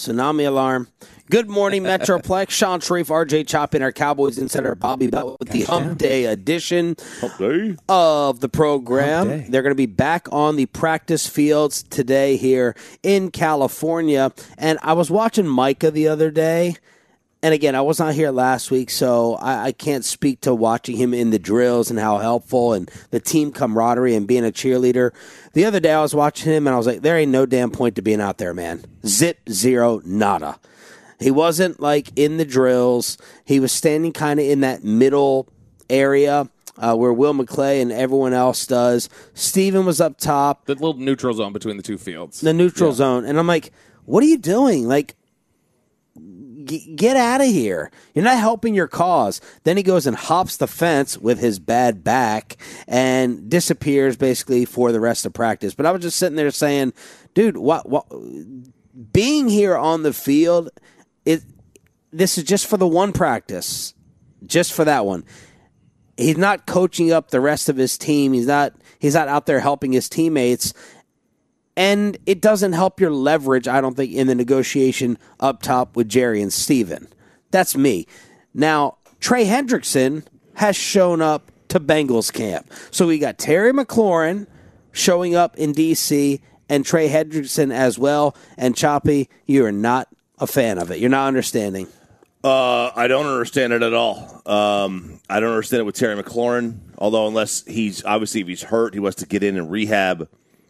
Tsunami alarm. Good morning, Metroplex. Sean Sharif, RJ Chopping, our Cowboys Insider, Bobby Bell with the Hump Day edition of the program. They're going to be back on the practice fields today here in California. And I was watching Micah the other day. And again, I was not here last week, so I can't speak to watching him in the drills and how helpful and the team camaraderie and being a cheerleader. The other day I was watching him, and I was like, there ain't no damn point to being out there, man. Zip, zero, nada. He wasn't, like, in the drills. He was standing kind of in that middle area where Will McClay and everyone else does. Steven was up top. The little neutral zone between the two fields. The neutral zone. And I'm like, what are you doing? Like, get out of here. You're not helping your cause. Then he goes and hops the fence with his bad back and disappears basically for the rest of practice. But I was just sitting there saying, dude, what being here on the field, this is just for the one practice, just for that one. He's not coaching up the rest of his team. He's not out there helping his teammates. And it doesn't help your leverage, I don't think, in the negotiation up top with Jerry and Steven. That's me. Now, Trey Hendrickson has shown up to Bengals camp. So we got Terry McLaurin showing up in D.C. and Trey Hendrickson as well. And Choppy, you are not a fan of it. You're not understanding. I don't understand it at all. I don't understand it with Terry McLaurin, although unless if he's hurt, he wants to get in and rehab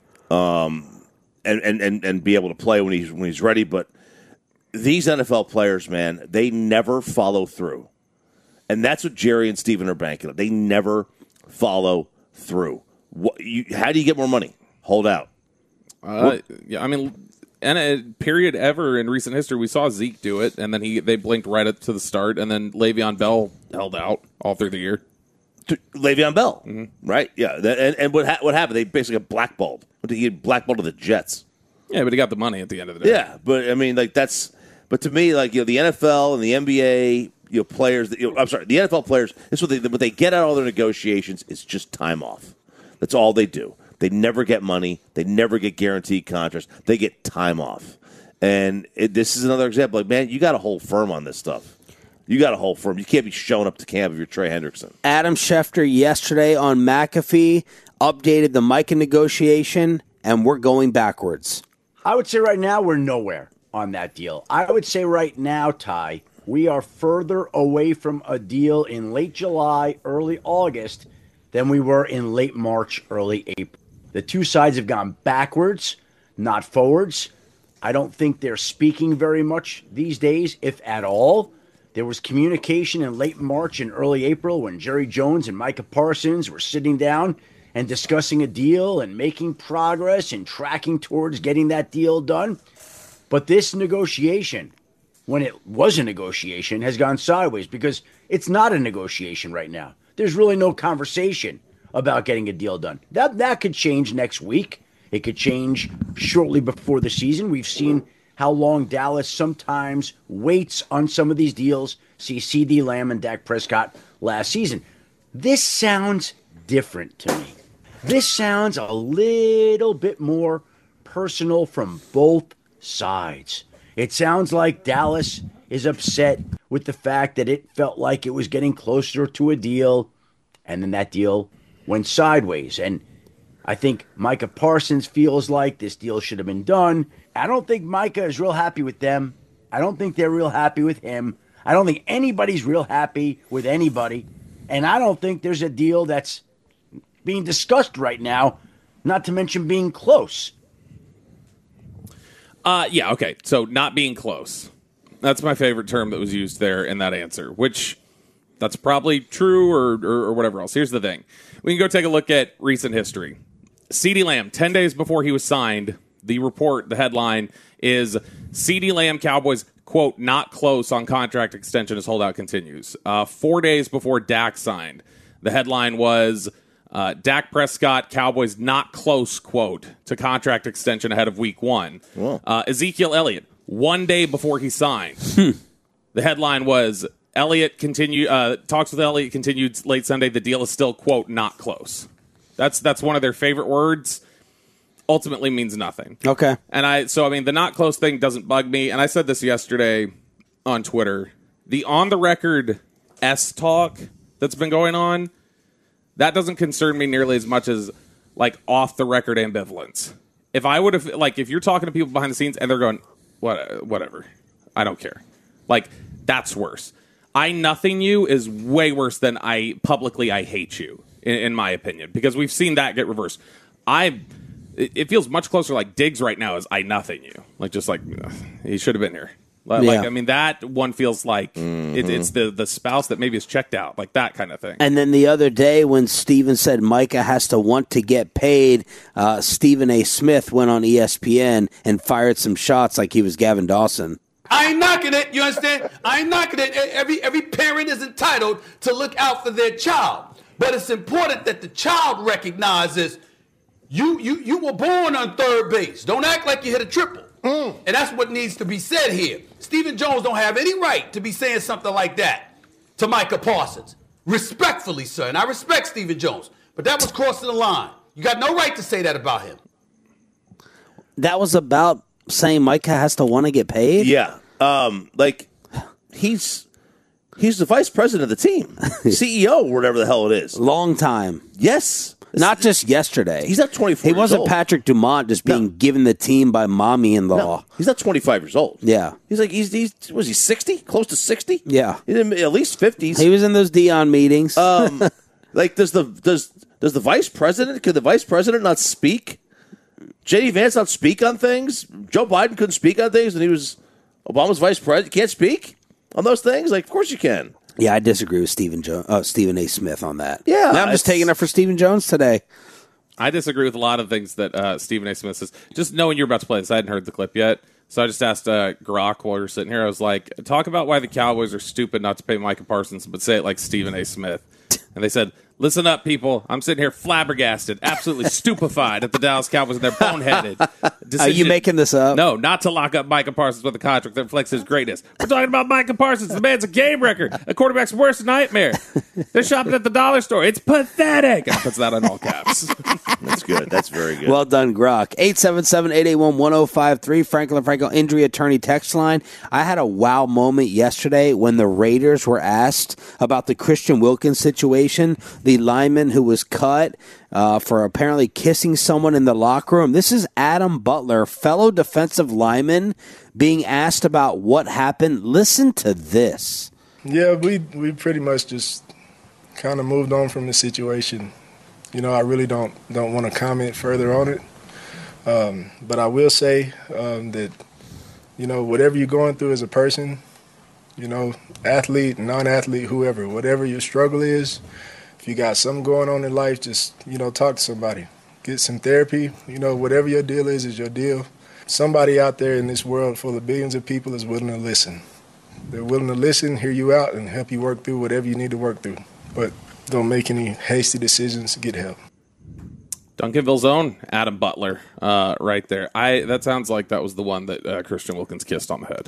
and be able to play when he's ready. But these NFL players, man, they never follow through. And that's what Jerry and Steven are banking on. They never follow through. How do you get more money? Hold out. Any period ever in recent history, we saw Zeke do it, and then they blinked right up to the start, and then Le'Veon Bell held out all through the year. Le'Veon Bell, right? Yeah, and what happened? They basically got blackballed. He had blackballed to the Jets. Yeah, but he got the money at the end of the day. Yeah, but I mean, like that's. But to me, like the NFL and the NBA, players. The NFL players. This is what they get out of all their negotiations is just time off. That's all they do. They never get money. They never get guaranteed contracts. They get time off. And this is another example. Like, man, you got to hold firm on this stuff. You got to hold firm. You can't be showing up to camp if you're Trey Hendrickson. Adam Schefter yesterday on McAfee updated the Micah negotiation, and we're going backwards. I would say right now we're nowhere on that deal. I would say right now, Ty, we are further away from a deal in late July, early August than we were in late March, early April. The two sides have gone backwards, not forwards. I don't think they're speaking very much these days, if at all. There was communication in late March and early April when Jerry Jones and Micah Parsons were sitting down and discussing a deal and making progress and tracking towards getting that deal done. But this negotiation, when it was a negotiation, has gone sideways because it's not a negotiation right now. There's really no conversation about getting a deal done. That could change next week. It could change shortly before the season. We've seen how long Dallas sometimes waits on some of these deals. See CeeDee Lamb and Dak Prescott last season. This sounds different to me. This sounds a little bit more personal from both sides. It sounds like Dallas is upset with the fact that it felt like it was getting closer to a deal, and then that deal went sideways. And I think Micah Parsons feels like this deal should have been done. I don't think Micah is real happy with them. I don't think they're real happy with him. I don't think anybody's real happy with anybody. And I don't think there's a deal that's being discussed right now, not to mention being close. Yeah, okay. So not being close. That's my favorite term that was used there in that answer, which that's probably true or whatever else. Here's the thing. We can go take a look at recent history. CeeDee Lamb, 10 days before he was signed, the headline is CeeDee Lamb Cowboys, quote, not close on contract extension as holdout continues. 4 days before Dak signed, the headline was Dak Prescott, Cowboys not close, quote, to contract extension ahead of week 1. Ezekiel Elliott, 1 day before he signed. The headline was talks with Elliott continued late Sunday. The deal is still, quote, not close. That's one of their favorite words. ultimately means nothing. Okay. And I mean, the not close thing doesn't bug me. And I said this yesterday on Twitter. The on the record S talk that's been going on, that doesn't concern me nearly as much as like off the record ambivalence. If I would have, like, if you're talking to people behind the scenes and they're going, whatever, I don't care. Like, that's worse. I nothing you is way worse than I hate you, in my opinion, because we've seen that get reversed. It feels much closer like Diggs right now is I nothing you. Like, just like, he should have been here. Like, Yeah. I mean, that one feels like it's the spouse that maybe is checked out, like that kind of thing. And then the other day when Steven said Micah has to want to get paid, Stephen A. Smith went on ESPN and fired some shots like he was Gavin Dawson. I ain't knocking it, you understand? I ain't knocking it. Every parent is entitled to look out for their child. But it's important that the child recognizes you were born on third base. Don't act like you hit a triple. And that's what needs to be said here. Stephen Jones don't have any right to be saying something like that to Micah Parsons. Respectfully, sir, and I respect Stephen Jones, but that was crossing the line. You got no right to say that about him. That was about saying Micah has to want to get paid? Yeah. Like, he's the vice president of the team, CEO, whatever the hell it is. Long time. Yes. Not just yesterday. He's not 24 He years wasn't old. Patrick Dumont just being given the team by mommy-in-law. No, he's not 25 years old. Yeah. He's like, was he 60? Close to 60? Yeah. He's in at least 50s. He was in those Dion meetings. Like, does the vice president, could the vice president not speak? J.D. Vance not speak on things? Joe Biden couldn't speak on things and he was Obama's vice president? You can't speak on those things? Like, of course you can. Yeah, I disagree with Stephen A. Smith on that. Yeah, Now I'm just taking it for Stephen Jones today. I disagree with a lot of things that Stephen A. Smith says. Just knowing you're about to play this, I hadn't heard the clip yet. So I just asked Grok while we were sitting here. I was like, talk about why the Cowboys are stupid not to pay Micah Parsons, but say it like Stephen A. Smith. And they said, listen up, people. I'm sitting here flabbergasted, absolutely stupefied at the Dallas Cowboys and their boneheaded decision. Are you making this up? No, not to lock up Micah Parsons with a contract that reflects his greatness. We're talking about Micah Parsons. The man's a game record. A quarterback's worst nightmare. They're shopping at the dollar store. It's pathetic. And puts that on all caps. That's good. That's very good. Well done, Grok. 877-881-1053, Franklin Franco injury attorney text line. I had a wow moment yesterday when the Raiders were asked about the Christian Wilkins situation, the lineman who was cut for apparently kissing someone in the locker room. This is Adam Butler, fellow defensive lineman, being asked about what happened. Listen to this. Yeah, we pretty much just kind of moved on from the situation. You know, I really don't want to comment further on it. But I will say that, you know, whatever you're going through as a person, you know, athlete, non-athlete, whoever, whatever your struggle is, if you got something going on in life, just, you know, talk to somebody. Get some therapy. You know, whatever your deal is your deal. Somebody out there in this world full of billions of people is willing to listen. They're willing to listen, hear you out, and help you work through whatever you need to work through. But don't make any hasty decisions. Get help. Duncanville's own Adam Butler, right there. That sounds like that was the one that Christian Wilkins kissed on the head.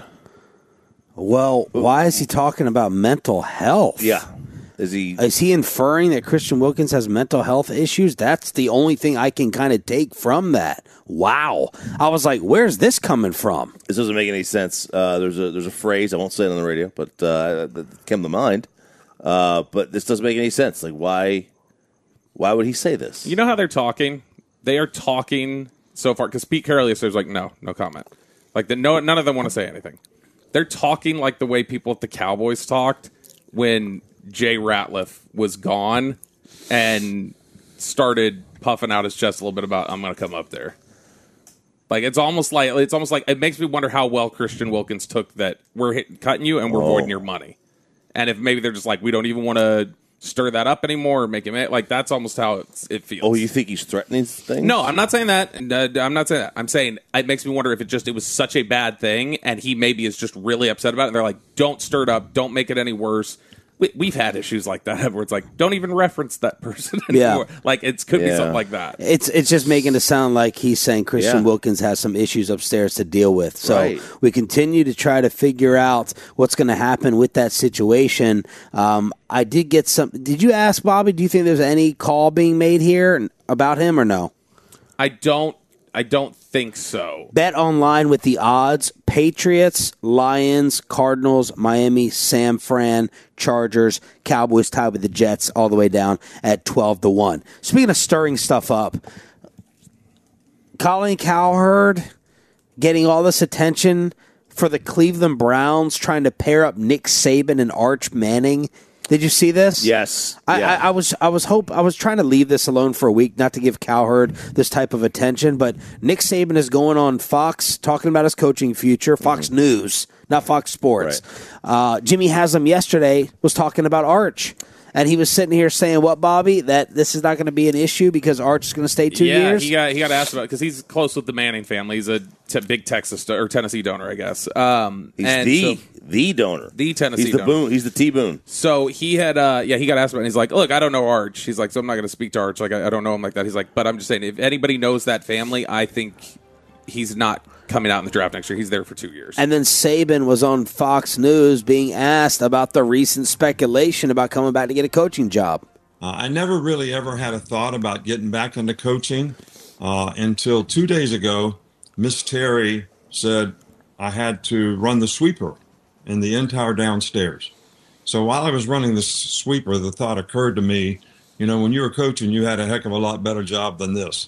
Well, why is he talking about mental health? Yeah. Is he inferring that Christian Wilkins has mental health issues? That's the only thing I can kind of take from that. Wow. I was like, where's this coming from? This doesn't make any sense. There's a phrase, I won't say it on the radio, but that came to mind. But this doesn't make any sense. Like, why would he say this? You know how they're talking? They are talking so far, because Pete Carroll says, like, no comment. Like, none of them want to say anything. They're talking like the way people at the Cowboys talked when Jay Ratliff was gone and started puffing out his chest a little bit about, I'm going to come up there. Like, it's almost like it makes me wonder how well Christian Wilkins took that we're cutting you and we're voiding your money. And if maybe they're just like, we don't even want to stir that up anymore or make him, like, that's almost how it feels. Oh, you think he's threatening things? No, I'm not saying that. I'm not saying that. I'm saying it makes me wonder if it was such a bad thing and he maybe is just really upset about it. And they're like, don't stir it up. Don't make it any worse. We've had issues like that where it's like, don't even reference that person anymore. Yeah. Like, it could be something like that. It's just making it sound like he's saying Christian Wilkins has some issues upstairs to deal with. So we continue to try to figure out what's going to happen with that situation. I did get some. Did you ask Bobby? Do you think there's any call being made here about him or no? I don't I don't think so. Bet online with the odds. Patriots, Lions, Cardinals, Miami, San Fran, Chargers, Cowboys tied with the Jets all the way down at 12-1. Speaking of stirring stuff up, Colin Cowherd getting all this attention for the Cleveland Browns trying to pair up Nick Saban and Arch Manning. Did you see this? Yes. I was trying to leave this alone for a week, not to give Cowherd this type of attention, but Nick Saban is going on Fox talking about his coaching future, Fox News, not Fox Sports. Right. Jimmy Haslam yesterday was talking about Arch. And he was sitting here saying, what, Bobby? That this is not going to be an issue because Arch is going to stay 2 years? Yeah, he got asked about it because he's close with the Manning family. He's a big Texas or Tennessee donor, I guess. He's the donor. The Tennessee donor. Boone. He's the T-Boone. So he had, he got asked about it. And he's like, look, I don't know Arch. He's like, so I'm not going to speak to Arch. Like, I don't know him like that. He's like, but I'm just saying, if anybody knows that family, I think he's not coming out in the draft next year. He's there for 2 years. And then Saban was on Fox News being asked about the recent speculation about coming back to get a coaching job. I never really ever had a thought about getting back into coaching until 2 days ago. Miss Terry said I had to run the sweeper in the entire downstairs. So while I was running the sweeper, the thought occurred to me, when you were coaching, you had a heck of a lot better job than this.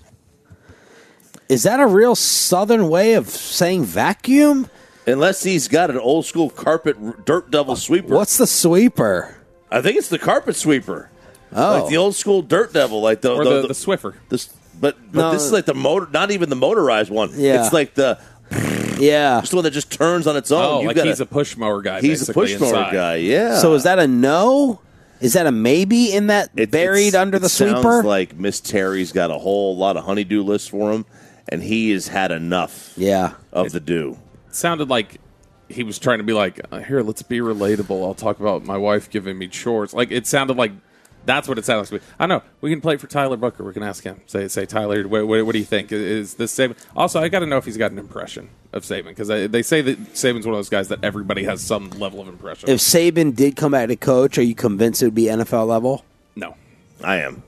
Is that a real Southern way of saying vacuum? Unless he's got an old school carpet dirt devil sweeper. What's the sweeper? I think it's the carpet sweeper. Oh. Like the old school dirt devil. Like the Swiffer. But No. this is like the motor, not even the motorized one. Yeah. It's like the one that just turns on its own. Oh, You've like he's a push mower guy. He's a push mower inside. guy, yeah. So is that a no? Is that a maybe in that buried under the sweeper? Sounds like Miss Terry's got a whole lot of honeydew lists for him, and he has had enough of the dew. It sounded like he was trying to be like, here, let's be relatable. I'll talk about my wife giving me chores. Like, it sounded like that's what it sounds like to me. I know. We can play for Tyler Booker. We can ask him. Say Tyler, what do you think? Is this Saban? Also, I got to know if he's got an impression of Saban, because they say that Saban's one of those guys that everybody has some level of impression. If Saban did come back to coach, are you convinced it would be NFL level? No. I am.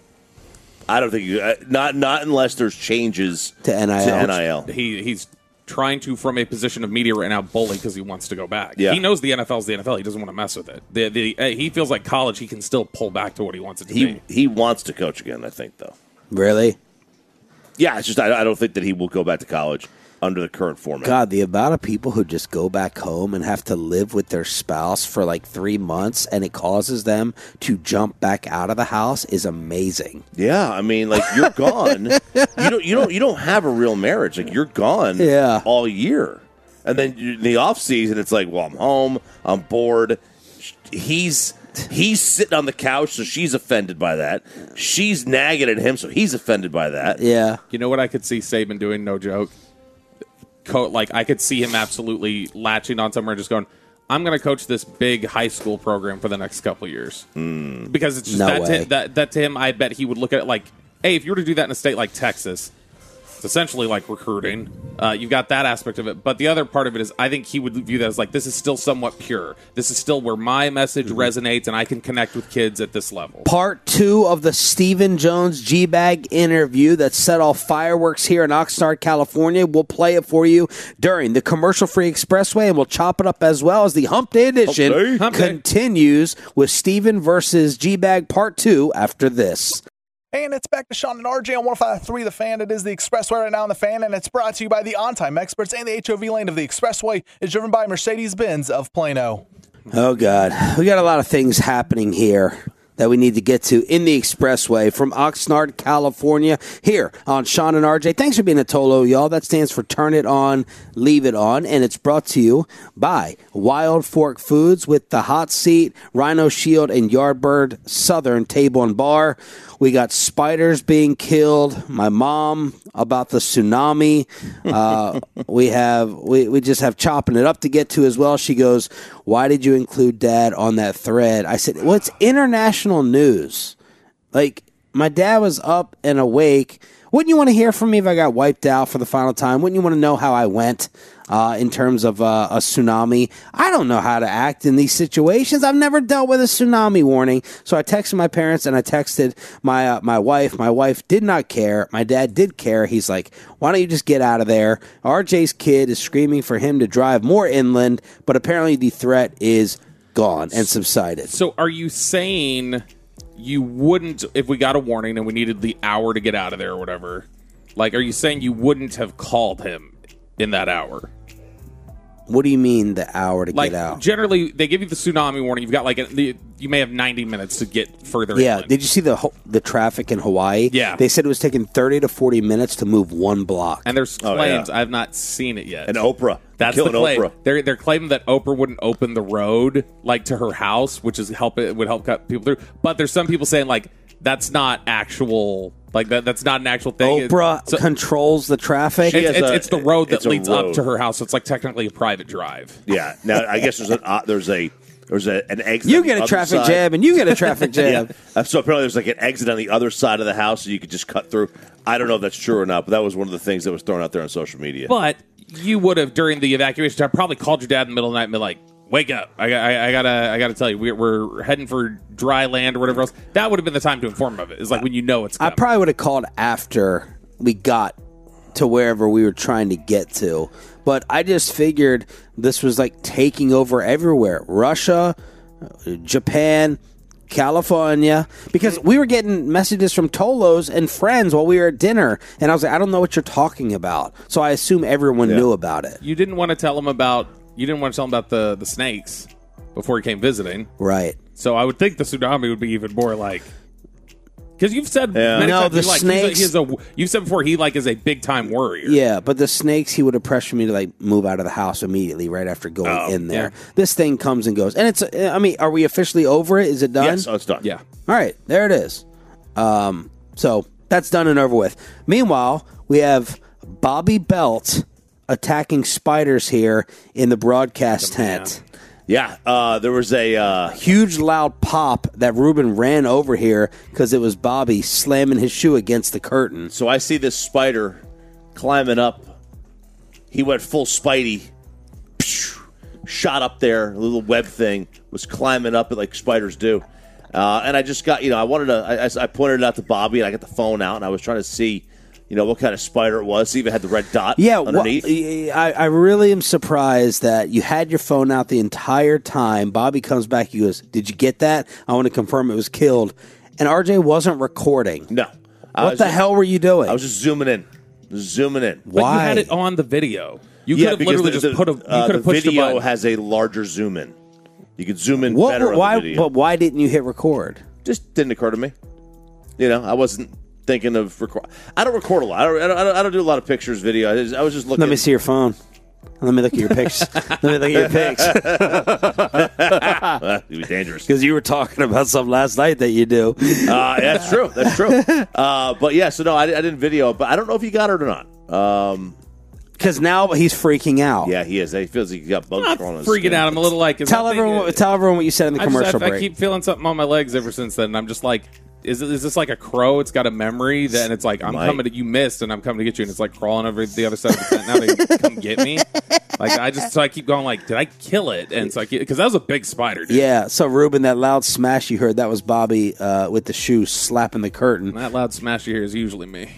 I don't think not unless there's changes to NIL. He's trying to, from a position of media right now, bully because he wants to go back. Yeah. He knows the NFL's the NFL. He doesn't want to mess with it. He feels like college, he can still pull back to what he wants it to be. He wants to coach again, I think, though. Really? Yeah, it's just I don't think that he will go back to college under the current format. God, the amount of people who just go back home and have to live with their spouse for like 3 months, and it causes them to jump back out of the house is amazing. Yeah, I mean, like, you're gone. You don't have a real marriage. Like, you're gone all year. And then in the off season, it's like, well, I'm home, I'm bored. He's sitting on the couch, so she's offended by that. She's nagging at him, so he's offended by that. Yeah. You know what I could see Saban doing, no joke? Like, I could see him absolutely latching on somewhere and just going, I'm going to coach this big high school program for the next couple of years. Because it's just that to him, I bet he would look at it like, hey, if you were to do that in a state like Texas, it's essentially like recruiting. You've got that aspect of it. But the other part of it is I think he would view that as like, this is still somewhat pure. This is still where my message resonates and I can connect with kids at this level. Part 2 of the Stephen Jones G-Bag interview that set off fireworks here in Oxnard, California. We'll play it for you during the commercial-free expressway, and we'll chop it up as well as the Hump Day edition continues with Stephen versus G-Bag Part 2 after this. And it's back to Sean and RJ on 105.3 The Fan. It is the Expressway right now on The Fan, and it's brought to you by the On-Time Experts, and the HOV lane of the Expressway is driven by Mercedes-Benz of Plano. Oh, God. We got a lot of things happening here that we need to get to in the Expressway from Oxnard, California, here on Sean and RJ. Thanks for being a Tolo, y'all. That stands for Turn It On, Leave It On, and it's brought to you by Wild Fork Foods with the Hot Seat, Rhino Shield, and Yardbird Southern Table and Bar. We got spiders being killed. My mom about the tsunami. We just have chopping it up to get to as well. She goes, "Why did you include Dad on that thread?" I said, "Well, it's international news. Like, my dad was up and awake Wouldn't you want to hear from me if I got wiped out for the final time? Wouldn't you want to know how I went in terms of a tsunami? I don't know how to act in these situations. I've never dealt with a tsunami warning. So I texted my parents and I texted my wife. My wife did not care. My dad did care. He's like, why don't you just get out of there? RJ's kid is screaming for him to drive more inland, but apparently the threat is gone and subsided. So are you saying you wouldn't, if we got a warning and we needed the hour to get out of there or whatever, like, are you saying you wouldn't have called him in that hour? What do you mean the hour to Like, get out? generally, they give you the tsunami warning. You've got you may have 90 minutes to get further Yeah, inland. did you see the traffic in Hawaii? Yeah. They said it was taking 30 to 40 minutes to move one block. And there's Oh, claims. yeah. I've not seen it yet. And Oprah. That's the Killing claim. Oprah. They're claiming that Oprah wouldn't open the road like to her house, which is would help cut people through. But there's some people saying like that's not actual, like that's not an actual thing. Oprah So- controls the traffic. She has it's the road that it's a leads up road. to her house. So it's like technically a private drive. Yeah. Now I guess there's an exit. You on the get a other traffic side. jam, and you get a traffic jam. Yeah. So apparently there's like an exit on the other side of the house, so you could just cut through. I don't know if that's true or not, but that was one of the things that was thrown out there on social media. But you would have during the evacuation time probably called your dad in the middle of the night and be like, "Wake up! I gotta tell you, we're heading for dry land or whatever else." That would have been the time to inform him of it. It's like when you know it's I coming. probably would have called after we got to wherever we were trying to get to. But I just figured this was like taking over everywhere. Russia, Japan, California, because we were getting messages from Tolos and friends while we were at dinner, and I was like, I don't know what you're talking about. So I assume everyone knew about it. You didn't want to tell him about the snakes before he came visiting. Right. So I would think the tsunami would be even more like, because you've said many No, times the snakes- you've said before he is a big time warrior. Yeah, but the snakes, he would have pressured me to like move out of the house immediately right after going in there. yeah. This thing comes and goes, and it's. I mean, are we officially over it? Is it done? yes, it's done. Yeah. All right, there it is. So that's done and over with. Meanwhile, we have Bobby Belt attacking spiders here in the broadcast tent. Yeah, there was a Huge loud pop that Ruben ran over here because it was Bobby slamming his shoe against the curtain. So I see this spider climbing up. He went full Spidey, shot up there. A little web thing was climbing up like spiders do. And I just got, I wanted to. I pointed it out to Bobby, and I got the phone out, and I was trying to see, what kind of spider it was. It even had the red dot underneath. I really am surprised that you had your phone out the entire time. Bobby comes back. He goes, "Did you get that? I want to confirm it was killed." And RJ wasn't recording. No. What the hell were you doing? I was just zooming in. But Why? you had it on the video. You Yeah, could have because literally just put a. You could have the pushed a video button. has a larger zoom in. You could zoom in What? better Why? on the video. But why didn't you hit record? Just didn't occur to me. I wasn't thinking of record. I don't record a lot. I don't do a lot of pictures, video. I was just looking. Let me see your phone. Let me look at your pics. Let me look at your pics. It'd be dangerous. Because you were talking about something last night that you do. That's true. That's true. But yeah, so no, I didn't video it, but I don't know if you got it or not. Because now he's freaking out. Yeah, he is. He feels like he got bugs I'm crawling on his freaking skin. out. I'm a little like. Tell everyone what you said in the commercial I break. keep feeling something on my legs ever since then. And I'm just like, is this like a crow? It's got a memory. Then it's like I'm coming to you missed, and I'm coming to get you, and it's like crawling over the other side of the tent now to come get me. Like I keep going like, did I kill it? And it's like because that was a big spider. Dude. Yeah. So Ruben, that loud smash you heard, that was Bobby with the shoe slapping the curtain. And that loud smash you hear is usually me.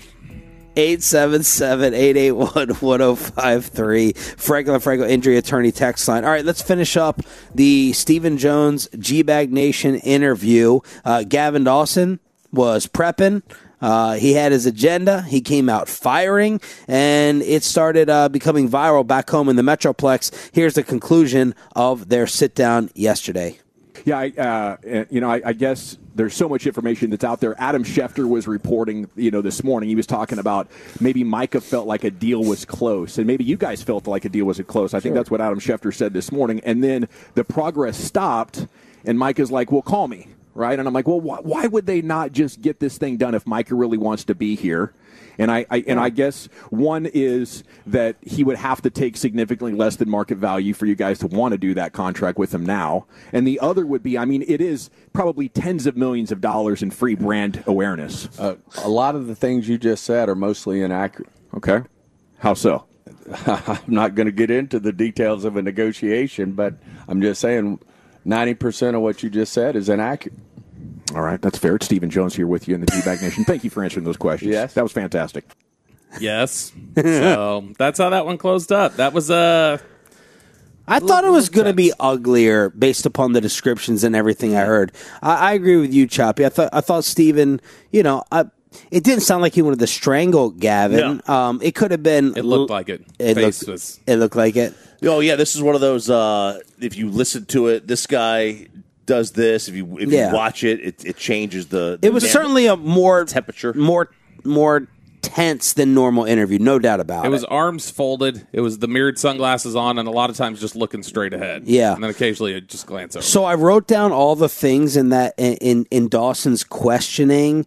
877-881-1053. Franco injury attorney text line. All right, let's finish up the Stephen Jones G-Bag Nation interview. Gavin Dawson was prepping. He had his agenda. He came out firing, and it started becoming viral back home in the Metroplex. Here's the conclusion of their sit-down yesterday. Yeah, I guess there's so much information that's out there. Adam Schefter was reporting, this morning. He was talking about maybe Micah felt like a deal was close, and maybe you guys felt like a deal wasn't close. I think that's what Adam Schefter said this morning. And then the progress stopped, and Micah's like, well, call me, right? And I'm like, well, why would they not just get this thing done if Micah really wants to be here? And I guess one is that he would have to take significantly less than market value for you guys to want to do that contract with him now. And the other would be, I mean, it is probably tens of millions of dollars in free brand awareness. A lot of the things you just said are mostly inaccurate. Okay. How so? I'm not going to get into the details of a negotiation, but I'm just saying 90% of what you just said is inaccurate. All right, that's fair. It's Stephen Jones here with you in the D-Bag Nation. Thank you for answering those questions. Yes. That was fantastic. Yes. So that's how that one closed up. That was I thought it was going to be uglier based upon the descriptions and everything I heard. I agree with you, Choppy. I thought Stephen, it didn't sound like he wanted to strangle Gavin. No. It could have been. It looked like it. It looked like it. Oh yeah, this is one of those. If you listen to it, this guy does this. If you watch it, it changes the. It was certainly a more temperature, more tense than normal interview, no doubt about it. It was arms folded. It was the mirrored sunglasses on, and a lot of times just looking straight ahead. Yeah, and then occasionally it just glance over. So I wrote down all the things in that in Dawson's questioning,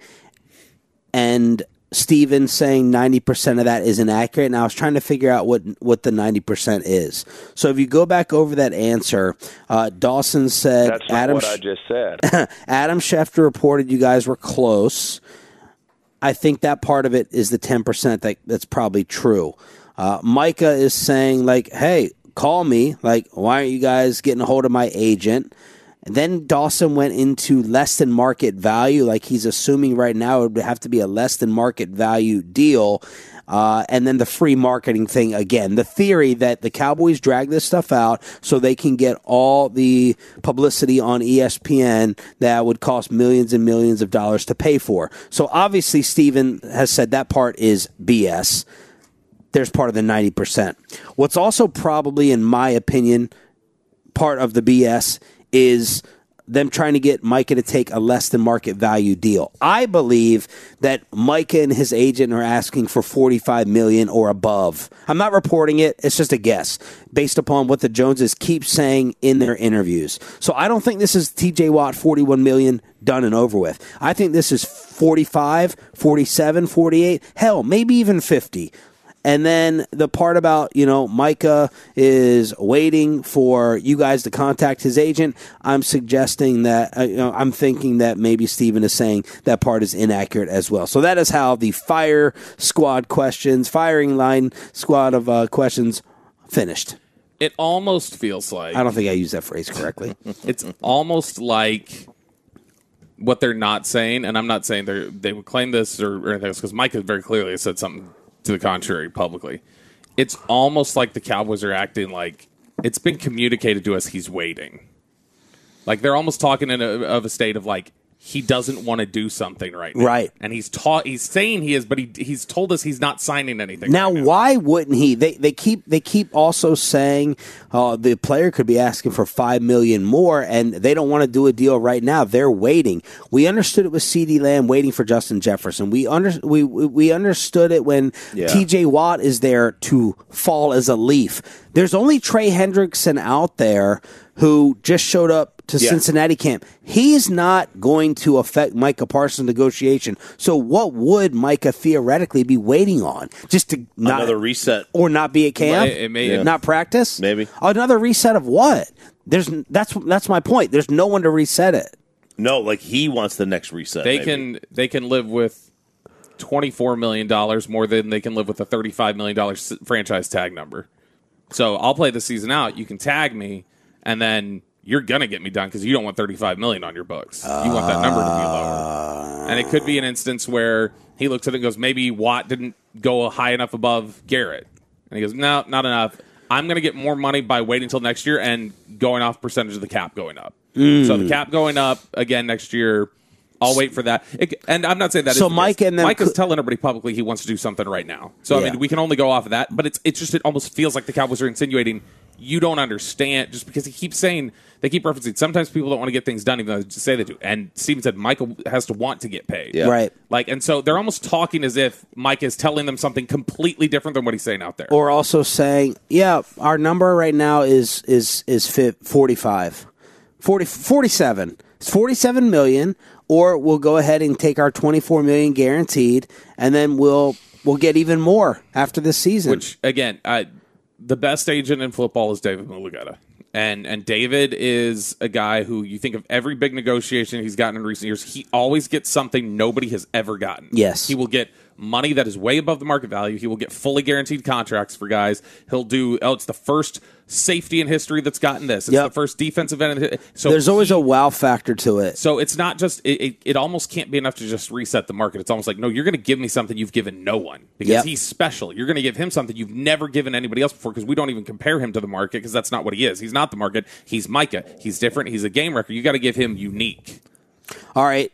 and Steven saying 90% of that is inaccurate, and I was trying to figure out what the 90% is. So if you go back over that answer, Dawson said... That's not what I just said. Adam Schefter reported you guys were close. I think that part of it is the 10% that's probably true. Micah is saying, like, hey, call me. Like, why aren't you guys getting a hold of my agent? And then Dawson went into less than market value, like he's assuming right now it would have to be a less than market value deal. And then the free marketing thing again. The theory that the Cowboys drag this stuff out so they can get all the publicity on ESPN that would cost millions and millions of dollars to pay for. So obviously Steven has said that part is BS. There's part of the 90%. What's also probably, in my opinion, part of the BS is them trying to get Micah to take a less than market value deal. I believe that Micah and his agent are asking for $45 million or above. I'm not reporting it. It's just a guess based upon what the Joneses keep saying in their interviews. So I don't think this is TJ Watt $41 million done and over with. I think this is 45, 47, 48, hell, maybe even 50. And then the part about, Micah is waiting for you guys to contact his agent, I'm suggesting that, I'm thinking that maybe Steven is saying that part is inaccurate as well. So that is how the firing line squad of questions finised. It almost feels like... I don't think I used that phrase correctly. It's almost like what they're not saying, and I'm not saying they would claim this or anything else, because Micah very clearly said something to the contrary publicly. It's almost like the Cowboys are acting like it's been communicated to us he's waiting. Like they're almost talking of a state of like he doesn't want to do something right now. Right. And he's saying he is, but he's told us he's not signing anything. Now, right now. Why wouldn't he? They keep also saying the player could be asking for $5 million more, and they don't want to do a deal right now. They're waiting. We understood it with CeeDee Lamb waiting for Justin Jefferson. We understood it when TJ Watt is there to fall as a leaf. There's only Trey Hendrickson out there who just showed up to Cincinnati camp. He's not going to affect Micah Parsons' negotiation. So what would Micah theoretically be waiting on? Just to not another reset or not be at camp? Not practice? Maybe. Another reset of what? That's my point. There's no one to reset it. No, like he wants the next reset. They can live with $24 million more than they can live with a $35 million franchise tag number. So I'll play the season out. You can tag me, and then you're gonna get me done because you don't want $35 million on your books. You want that number to be lower. And it could be an instance where he looks at it and goes, maybe Watt didn't go high enough above Garrett, and he goes, no, not enough. I'm gonna get more money by waiting until next year and going off percentage of the cap going up. So the cap going up again next year. I'll wait for that. And I'm not saying that. So Mike is telling everybody publicly he wants to do something right now. So I mean, we can only go off of that. But it almost feels like the Cowboys are insinuating you don't understand just because they keep referencing. Sometimes people don't want to get things done even though they say they do. And Steven said Michael has to want to get paid. Yeah. Right. And so they're almost talking as if Mike is telling them something completely different than what he's saying out there. Or also saying, our number right now is 45. 47. It's $47 million. or we'll go ahead and take our $24 million guaranteed, and then we'll get even more after this season. Which, again, the best agent in football is David Mulugheta. And David is a guy who you think of every big negotiation he's gotten in recent years, he always gets something nobody has ever gotten. Yes. He will get money that is way above the market value. He will get fully guaranteed contracts for guys. He'll do, it's the first safety in history that's gotten this. It's the first defensive end. So there's always a wow factor to it. So it's not just, it almost can't be enough to just reset the market. It's almost like, no, you're going to give me something you've given no one because he's special. You're going to give him something you've never given anybody else before because we don't even compare him to the market because that's not what he is. He's not the market. He's Micah. He's different. He's a game wrecker. You got to give him unique. All right.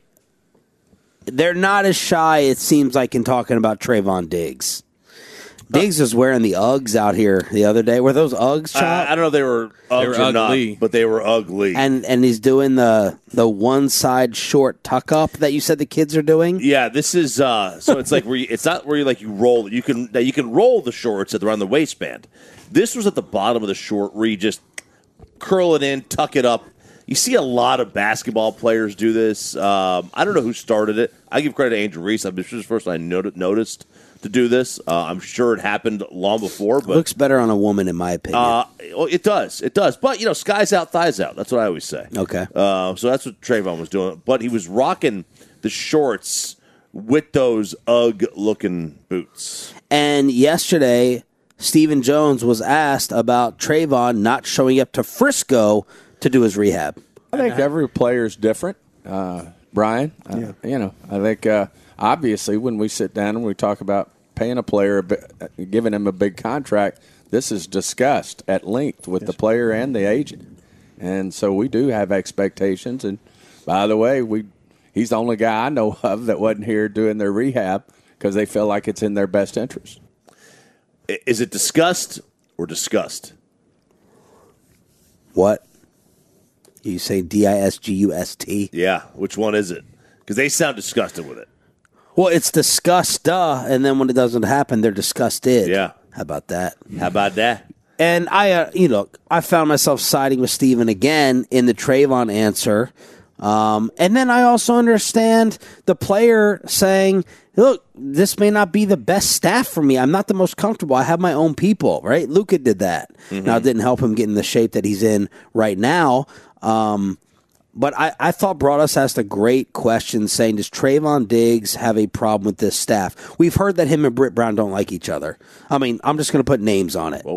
They're not as shy, it seems like, in talking about Trayvon Diggs. Diggs was wearing the Uggs out here the other day. Were those Uggs, Chop? I don't know if they were Uggs or ugly. not, but they were ugly. And he's doing the one side short tuck up that you said the kids are doing. Yeah, this is so it's like it's not where you roll. You can roll the shorts around the waistband. This was at the bottom of the short where you just curl it in, tuck it up. You see a lot of basketball players do this. I don't know who started it. I give credit to Angel Reese. I'm sure the first I noticed to do this. I'm sure it happened long before. But looks better on a woman, in my opinion. It does. It does. But, skies out, thighs out. That's what I always say. Okay. So that's what Trayvon was doing. But he was rocking the shorts with those Ugg-looking boots. And yesterday, Stephen Jones was asked about Trayvon not showing up to Frisco to do his rehab. I think every player is different, Brian. I think obviously when we sit down and we talk about paying a player, giving him a big contract, this is discussed at length with the player and the agent. And so we do have expectations. And by the way, he's the only guy I know of that wasn't here doing their rehab because they feel like it's in their best interest. Is it discussed or disgust? What? You say Disgust? Yeah. Which one is it? Because they sound disgusted with it. Well, it's disgust, and then when it doesn't happen, they're disgusted. Yeah. How about that? How about that? And I found myself siding with Steven again in the Trayvon answer. And then I also understand the player saying, look, this may not be the best staff for me. I'm not the most comfortable. I have my own people, right? Luka did that. Mm-hmm. Now, it didn't help him get in the shape that he's in right now. But I thought Broadus asked a great question saying, does Trayvon Diggs have a problem with this staff? We've heard that him and Britt Brown don't like each other. I mean, I'm just going to put names on it.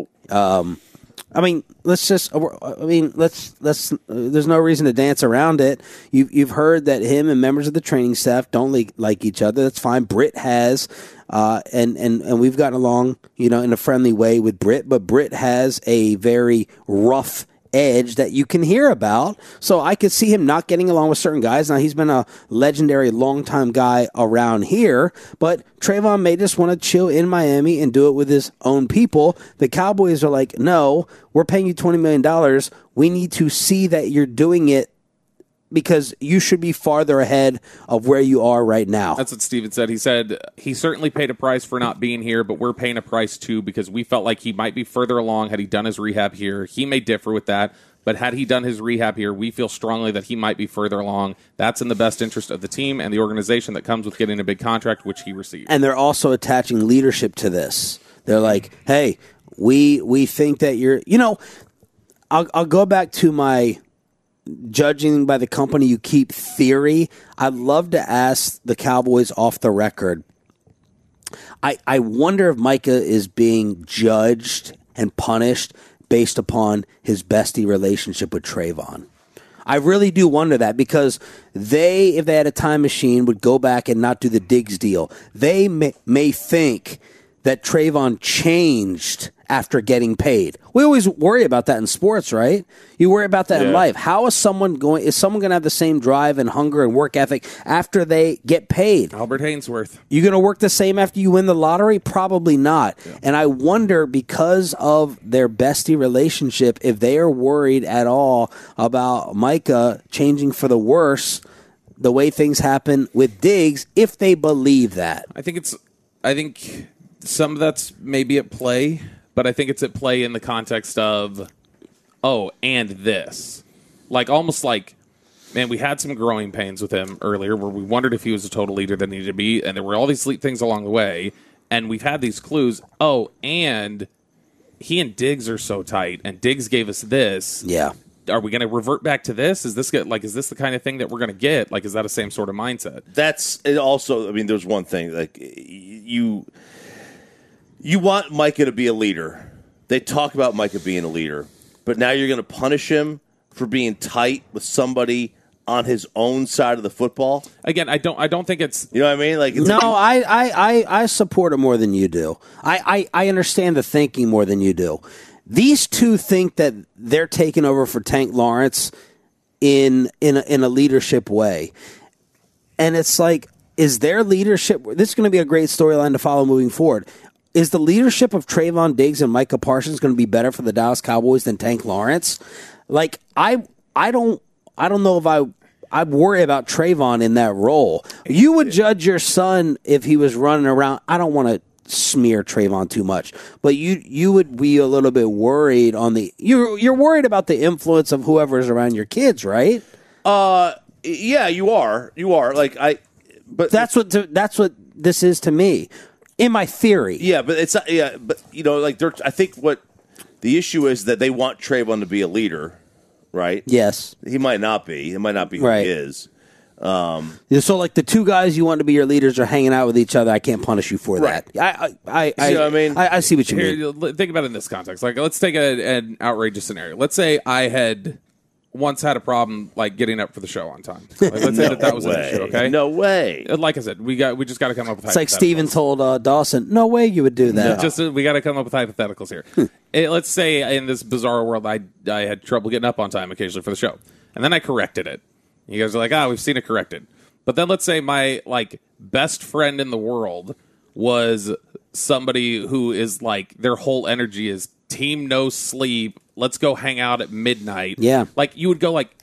There's no reason to dance around it. You've heard that him and members of the training staff don't like each other. That's fine. Britt has, and we've gotten along, in a friendly way with Britt, but Britt has a very rough edge that you can hear about. So I could see him not getting along with certain guys. Now, he's been a legendary longtime guy around here, but Trayvon may just want to chill in Miami and do it with his own people. The Cowboys are like, no, we're paying you $20 million. We need to see that you're doing it because you should be farther ahead of where you are right now. That's what Steven said. He said he certainly paid a price for not being here, but we're paying a price too because we felt like he might be further along had he done his rehab here. He may differ with that, but had he done his rehab here, we feel strongly that he might be further along. That's in the best interest of the team and the organization that comes with getting a big contract, which he received. And they're also attaching leadership to this. They're like, hey, we think that you're, I'll go back to my judging by the company you keep theory. I'd love to ask the Cowboys off the record. I wonder if Micah is being judged and punished based upon his bestie relationship with Trayvon. I really do wonder that because if they had a time machine, would go back and not do the Diggs deal. They may think that Trayvon changed after getting paid. We always worry about that in sports, right? You worry about that in life. How is someone going to have the same drive and hunger and work ethic after they get paid? Albert Hainsworth. You going to work the same after you win the lottery? Probably not. Yeah. And I wonder, because of their bestie relationship, if they are worried at all about Micah changing for the worse, the way things happen with Diggs, if they believe that. I think some of that's maybe at play, but I think it's at play in the context of, and this. Like, almost like man, we had some growing pains with him earlier where we wondered if he was a total leader that needed to be, and there were all these things along the way, and we've had these clues. Oh, and he and Diggs are so tight, and Diggs gave us this. Yeah. Are we going to revert back to this? Is this the kind of thing that we're going to get? Like, is that the same sort of mindset? That's it. Also, I mean, there's one thing. Like, you want Micah to be a leader. They talk about Micah being a leader, but now you're going to punish him for being tight with somebody on his own side of the football. Again, I don't think it's, you know what I mean? Like, no, I support it more than you do. I understand the thinking more than you do. These two think that they're taking over for Tank Lawrence in a leadership way, and it's like, is their leadership? This is going to be a great storyline to follow moving forward. Is the leadership of Trayvon Diggs and Micah Parsons going to be better for the Dallas Cowboys than Tank Lawrence? Like, I don't know if I'd worry about Trayvon in that role. You would judge your son if he was running around. I don't want to smear Trayvon too much, but you would be a little bit worried on the you're worried about the influence of whoever's around your kids, right? Yeah, you are. But that's what this is to me, in my theory. Yeah, but it's but like I think what the issue is that they want Trayvon to be a leader, right? Yes, he might not be. It might not be who right. he is. So, like, the two guys you want to be your leaders are hanging out with each other. I can't punish you for right. that. I see what I mean? I see what you mean. Think about it in this context. Like, let's take an outrageous scenario. Let's say I had once had a problem like getting up for the show on time. Like, let's say that was an issue. Okay, no way. Like I said, we just got to come up with. It's like Steven told Dawson, "No way you would do that." No. We got to come up with hypotheticals here. Let's say in this bizarre world, I had trouble getting up on time occasionally for the show, and then I corrected it. You guys are like, we've seen it corrected. But then let's say my best friend in the world was somebody who is like their whole energy is team no sleep. Let's go hang out at midnight. Yeah. Like you would go like,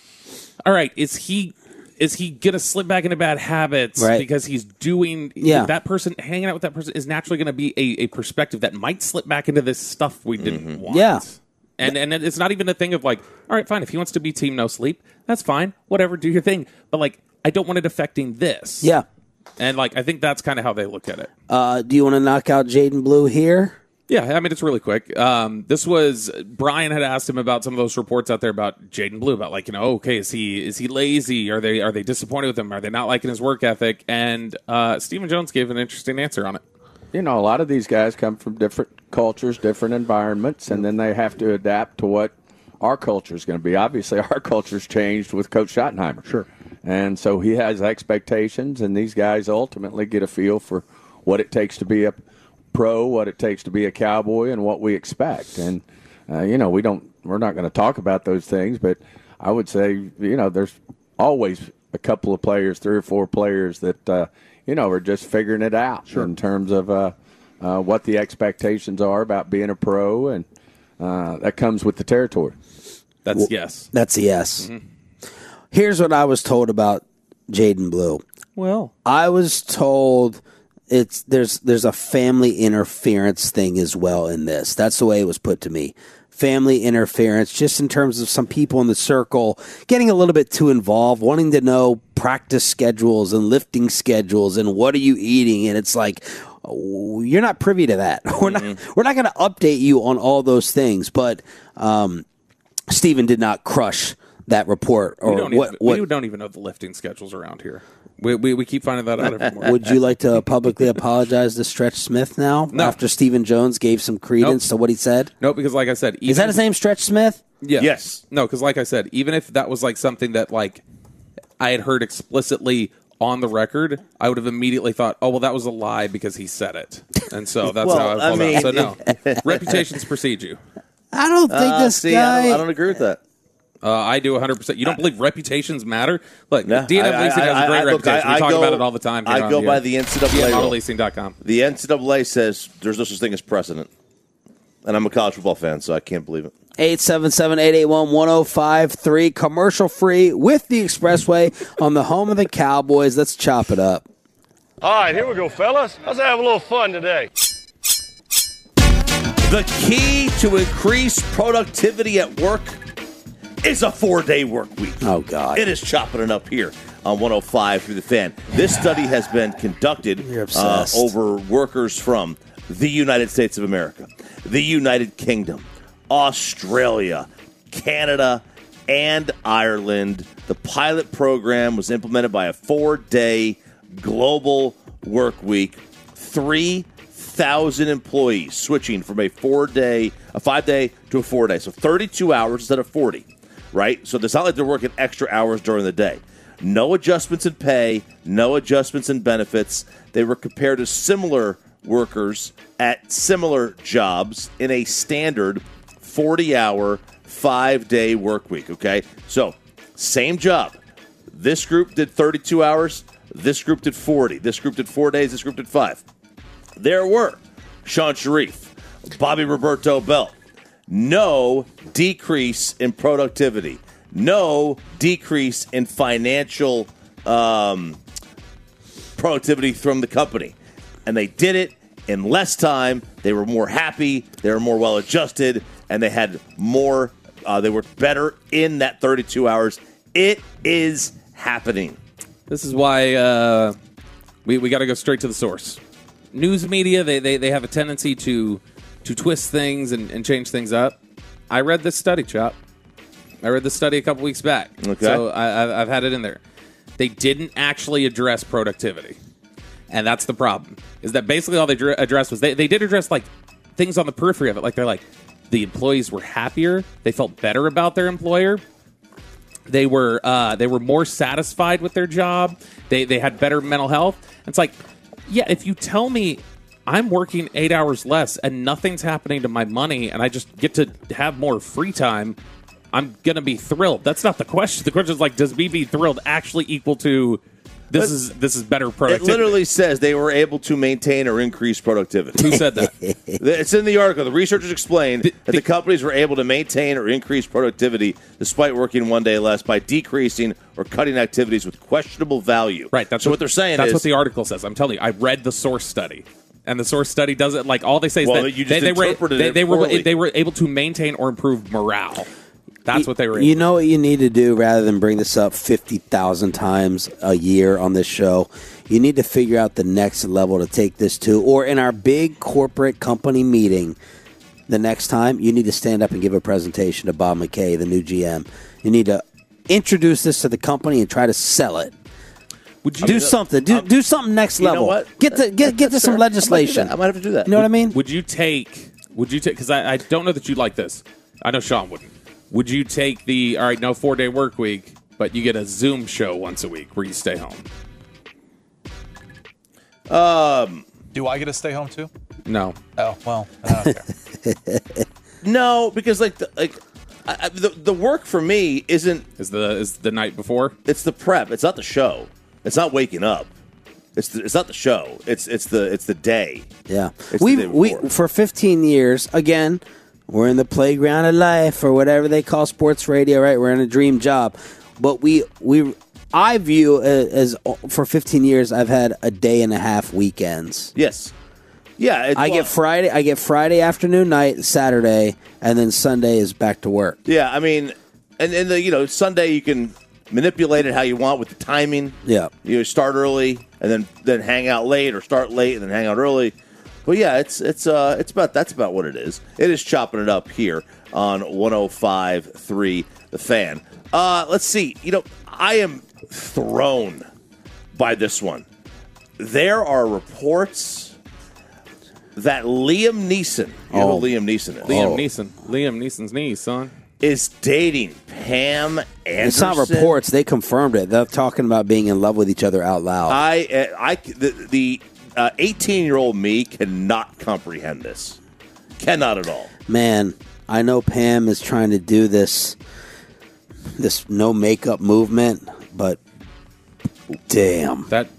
all right, is he gonna slip back into bad habits because he's doing that person hanging out with that person is naturally gonna be a perspective that might slip back into this stuff we didn't want. Yeah. And it's not even a thing of like, all right, fine, if he wants to be team no sleep, that's fine. Whatever, do your thing. But like, I don't want it affecting this. Yeah. And like, I think that's kind of how they look at it. Do you want to knock out Jaden Blue here? Yeah, I mean, it's really quick. This was Brian had asked him about some of those reports out there about Jaden Blue, about like, okay, is he lazy? Are they disappointed with him? Are they not liking his work ethic? And Stephen Jones gave an interesting answer on it. A lot of these guys come from different cultures, different environments, and then they have to adapt to what our culture is going to be. Obviously, our culture's changed with Coach Schottenheimer. Sure. And so he has expectations, and these guys ultimately get a feel for what it takes to be a pro, what it takes to be a Cowboy, and what we expect. And, we're not going to talk about those things, but I would say, there's always a couple of players, 3 or 4 players that, are just figuring it out in terms of what the expectations are about being a pro, and that comes with the territory. That's yes. That's a yes. Mm-hmm. Here's what I was told about Jaden Blue. Well, I was told there's a family interference thing as well in this. That's the way it was put to me. Family interference, just in terms of some people in the circle getting a little bit too involved, wanting to know practice schedules and lifting schedules and what are you eating, and it's like, you're not privy to that. We're not going to update you on all those things. But Stephen did not crush that report. Or we don't even know the lifting schedules around here. We keep finding that out every morning. Would you like to publicly apologize to Stretch Smith now? No. After Stephen Jones gave some credence to what he said? No, because like I said, is that his name, Stretch Smith? Yeah. Yes. No, because like I said, even if that was like something that like I had heard explicitly on the record, I would have immediately thought, oh, well, that was a lie because he said it. And so that's how I pulled out. So no, reputations precede you. I don't think this guy... I don't agree with that. I do 100%. You don't believe reputations matter? Look, DNF Leasing has a great reputation. We talk about it all the time. I go by the NCAA rule. DNFleasing.com. The NCAA says there's no such thing as precedent. And I'm a college football fan, so I can't believe it. 877-881-1053, commercial free with the Expressway on the home of the Cowboys. Let's chop it up. All right, here we go, fellas. Let's have a little fun today. The key to increase productivity at work is a 4-day work week. Oh, God. It is chopping it up here on 105 through the Fan. This study has been conducted over workers from the United States of America, the United Kingdom, Australia, Canada, and Ireland. The pilot program was implemented by a 4-day global work week. 3,000 employees switching from a 5-day to a 4-day. So 32 hours instead of 40, right? So it's not like they're working extra hours during the day. No adjustments in pay, no adjustments in benefits. They were compared to similar workers at similar jobs in a standard 40-hour, 5-day work week, okay? So, same job. This group did 32 hours. This group did 40. This group did 4 days. This group did 5. There were Sean Sharif, Bobby Roberto Bell. No decrease in productivity. No decrease in financial productivity from the company. And they did it in less time. They were more happy. They were more well-adjusted. And they had more, they were better in that 32 hours. It is happening. This is why we got to go straight to the source. News media, they have a tendency to twist things and change things up. I read this study, Chop. I read this study a couple weeks back. Okay. So I've had it in there. They didn't actually address productivity. And that's the problem. Is that basically all they addressed was they did address like things on the periphery of it. Like they're like, the employees were happier. They felt better about their employer. They were more satisfied with their job. They had better mental health. It's like, yeah, if you tell me I'm working 8 hours less and nothing's happening to my money and I just get to have more free time, I'm going to be thrilled. That's not the question. The question is like, does me being thrilled actually equal to this is better productivity? It literally says they were able to maintain or increase productivity. Who said that? It's in the article. The researchers explained that the companies were able to maintain or increase productivity despite working 1 day less by decreasing or cutting activities with questionable value. Right. That's what they're saying. That's what the article says. I'm telling you, I read the source study. And the source study doesn't, like, all they say is that they were able to maintain or improve morale. That's what they were able to do. You know what you need to do rather than bring this up 50,000 times a year on this show? You need to figure out the next level to take this to. Or in our big corporate company meeting, the next time, you need to stand up and give a presentation to Bob McKay, the new GM. You need to introduce this to the company and try to sell it. Do something. Do something next level. You know what? Get to some legislation. I might have to do that. You know what I mean? Would you take, because I don't know that you'd like this. I know Sean wouldn't. Would you take the, all right, no 4-day work week, but you get a Zoom show once a week where you stay home? Do I get to stay home too? No. Oh, well, I don't care. No, because the work for me isn't is the night before. It's the prep. It's not the show. It's not waking up. It's not the show. It's the day. Yeah. It's the day We before. for 15 years, again, we're in the playground of life or whatever they call sports radio, right? We're in a dream job. But I view as for 15 years I've had a day and a half weekends. Yes. Yeah, I get Friday afternoon, night, Saturday, and then Sunday is back to work. Yeah, I mean, and Sunday you can manipulate it how you want with the timing. Yeah, you start early and then hang out late, or start late and then hang out early. But yeah, that's about what it is. It is chopping it up here on 105.3 The Fan. Let's see. I am thrown by this one. There are reports that Liam Neeson, you know who Liam Neeson is? Liam Neeson's niece, son, is dating Pam Anderson. It's not reports; they confirmed it. They're talking about being in love with each other out loud. The 18-year-old me cannot comprehend this. Cannot at all. Man, I know Pam is trying to do this no makeup movement, but damn, that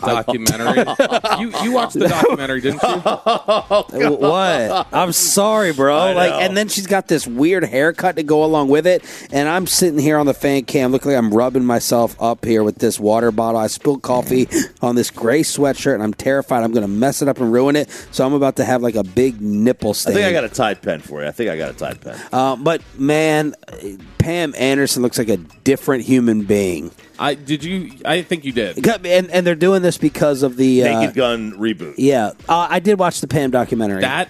documentary. you watched the documentary, didn't you? What? I'm sorry, bro. Like, and then she's got this weird haircut to go along with it, and I'm sitting here on the fan cam, looking like I'm rubbing myself up here with this water bottle. I spilled coffee on this gray sweatshirt, and I'm terrified I'm going to mess it up and ruin it. So I'm about to have like a big nipple stain. I think I got a Tide pen for you. But man, Pam Anderson looks like a different human being. I think you did. And they're doing this because of the Naked Gun reboot. Yeah, I did watch the Pam documentary. I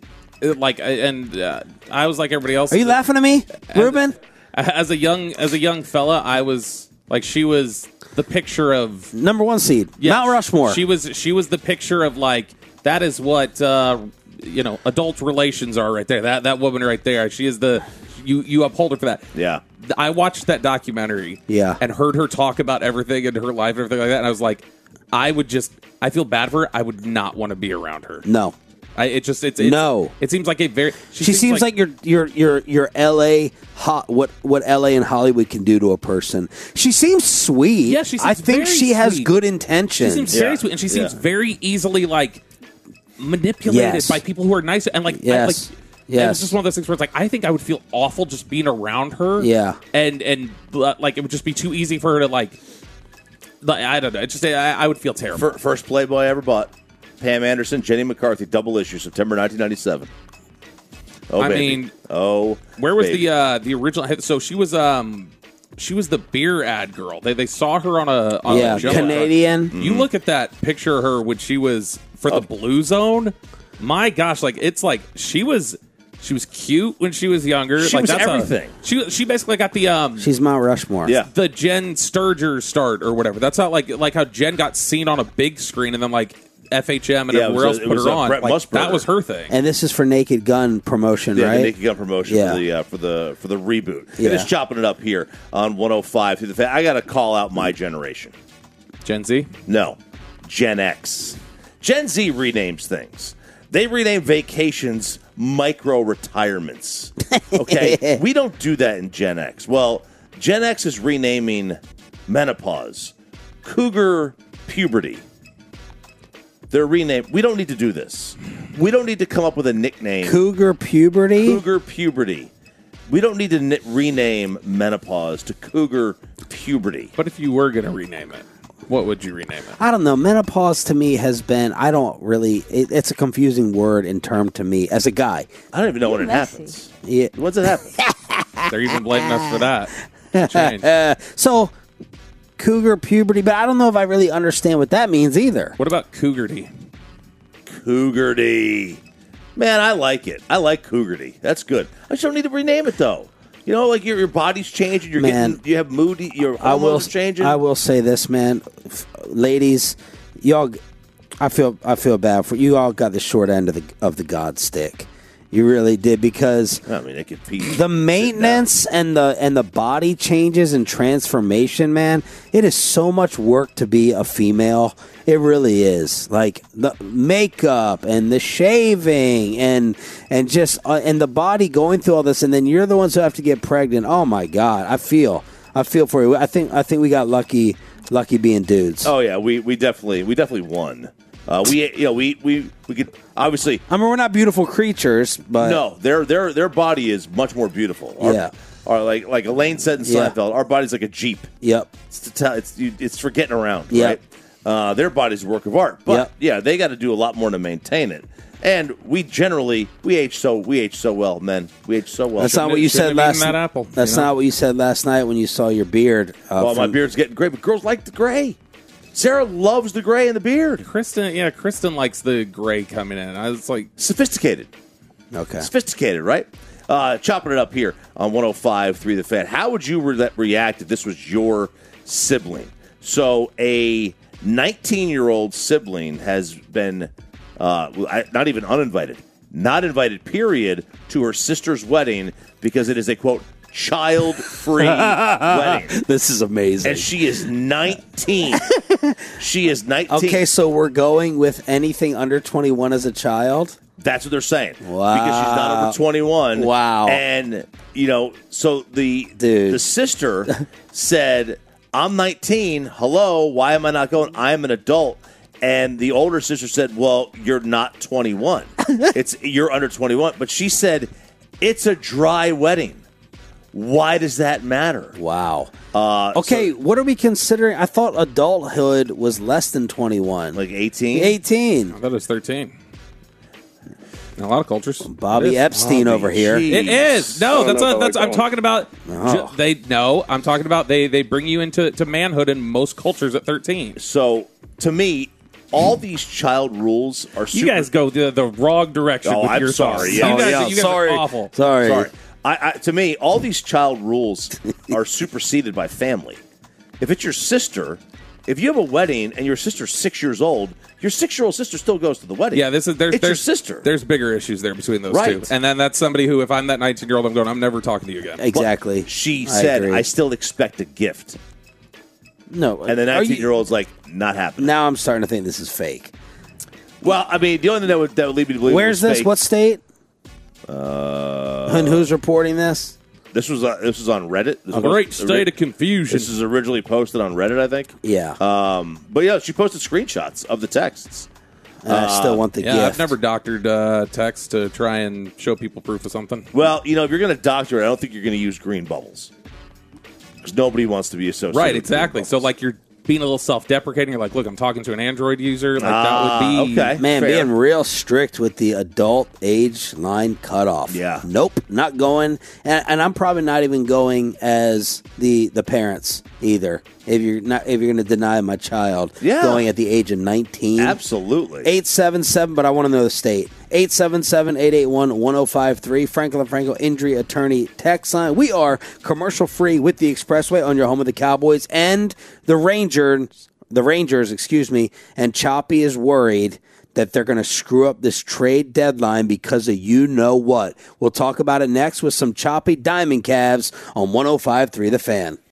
was like everybody else. Are you laughing at me, Ruben? As a young fella, I was like, she was the picture of number one seed, Mount Rushmore. She was the picture of like, that is what adult relations are right there. That woman right there. She is you uphold her for that. Yeah. I watched that documentary. Yeah. And heard her talk about everything in her life and everything like that, and I was like, I feel bad for her. I would not want to be around her. No. No. It seems like a very. She seems like your L.A. What L.A. and Hollywood can do to a person. She seems sweet. Yeah, she seems I think very she has sweet. good intentions. She seems very sweet, and she seems very easily like manipulated by people who are nice and like. Yes. And it's just one of those things where it's like, I think I would feel awful just being around her. Yeah. And like it would just be too easy for her to like. I don't know. It's just I would feel terrible. First Playboy I ever bought. Pam Anderson, Jenny McCarthy, double issue, September 1997. Oh, I baby. mean, where was the original? So she was the beer ad girl. They saw her on a jumbo Canadian. truck. You look at that picture of her when she was for the Blue Zone. My gosh, like it's like she was cute when she was younger. She like was that's everything. She basically got the She's Mount Rushmore. Yeah. the Jen Sturger start or whatever. That's how like how Jen got seen on a big screen and then like FHM and everywhere else put her on. Like, that was her thing. And this is for Naked Gun promotion, Yeah, right? the Naked Gun promotion for the reboot. Yeah. Just chopping it up here on 105 through the fan. I got to call out my generation. Gen Z? No, Gen X. Gen Z renames things. They rename vacations micro retirements. Okay, we don't do that in Gen X. Well, Gen X is renaming menopause cougar puberty. They're renamed. We don't need to do this. We don't need to come up with a nickname. Cougar puberty? Cougar puberty. We don't need to rename menopause to cougar puberty. But if you were going to rename it, what would you rename it? I don't know. Menopause to me has been, I don't really, it's a confusing word in term to me as a guy. I don't even know when it happens. Yeah. When's it happen? They're even blaming us for that. Change. So, cougar puberty, but I don't know if I really understand what that means either. What about cougarty? Cougarty. Man, I like it. I like cougarty. That's good. I just don't need to rename it, though. You know, like your body's changing. You have moody. Your hormones changing. I will say this, man, ladies, y'all. I feel bad for you. All got the short end of the God stick. You really did, because I mean, it could be the maintenance and the body changes and transformation, man. It is so much work to be a female. It really is. Like the makeup and the shaving and just and the body going through all this, and then you're the ones who have to get pregnant. Oh my God, I feel for you. I think we got lucky being dudes. Oh yeah, we definitely won. We could obviously. I mean, we're not beautiful creatures, but no, their body is much more beautiful. Or like Elaine said in Seinfeld, our body's like a Jeep. Yep. It's for getting around, yep. Right? Their body's a work of art, but they got to do a lot more to maintain it. And we age so well, men. We age so well. That's not what you said last night. That's not what you said last night when you saw your beard. My beard's getting gray, but girls like the gray. Sarah loves the gray and the beard. Kristen likes the gray coming in. I was like, sophisticated. Okay. Sophisticated, right? Chopping it up here on 105.3 The Fan. How would you react if this was your sibling? So a 19-year-old sibling has been not even uninvited, not invited, period, to her sister's wedding because it is a, quote, child-free wedding. This is amazing. And she is 19. She is 19. Okay, so we're going with anything under 21 as a child? That's what they're saying. Wow. Because she's not over 21. Wow. And, so the sister said, I'm 19. Hello, why am I not going? I'm an adult. And the older sister said, well, you're not 21. You're under 21. But she said, it's a dry wedding. Why does that matter? Wow. Okay, what are we considering? I thought adulthood was less than 21. Like 18? 18. I thought it was 13. In a lot of cultures. Bobby Epstein over here. It is. No, that's I'm talking about. I'm talking about they bring you into manhood in most cultures at 13. So, to me, all these child rules are super... You guys go the wrong direction with I'm your sorry. thoughts. Yeah. You guys are awful. Sorry. To me, all these child rules are superseded by family. If it's your sister, if you have a wedding and your sister's 6 years old, your 6-year-old sister still goes to the wedding. Yeah, there's your sister. There's bigger issues there between those Right. two. And then that's somebody who, if I'm that 19-year-old, I'm going, I'm never talking to you again. Exactly. She said, I still expect a gift. No. And the 19-year-old's like, not happening. Now I'm starting to think this is fake. Well, I mean, the only thing that would lead me to believe Where's it was this? fake, What state? And who's reporting this? This was on Reddit. A great state of confusion. This is originally posted on Reddit, I think. Yeah. But yeah, she posted screenshots of the texts. I still want the gift. I've never doctored text to try and show people proof of something. Well, if you're going to doctor it, I don't think you're going to use green bubbles. Because nobody wants to be associated Right, with exactly. green So, bubbles. like, you're being a little self-deprecating. You're like, look, I'm talking to an Android user. Like, that would be... okay. Man, Fair. being real strict with the adult age line cutoff. Yeah. Nope, not going. And I'm probably not even going as the parents either. If you're going to deny my child going at the age of 19. Absolutely. 877, but I want to know the state. 877-881-1053. Franklin Franco Injury Attorney text line. We are commercial free with the Expressway on your home of the Cowboys and the Rangers, and Choppy is worried that they're going to screw up this trade deadline because of you know what. We'll talk about it next with some Choppy Diamond Calves on 105.3 The Fan.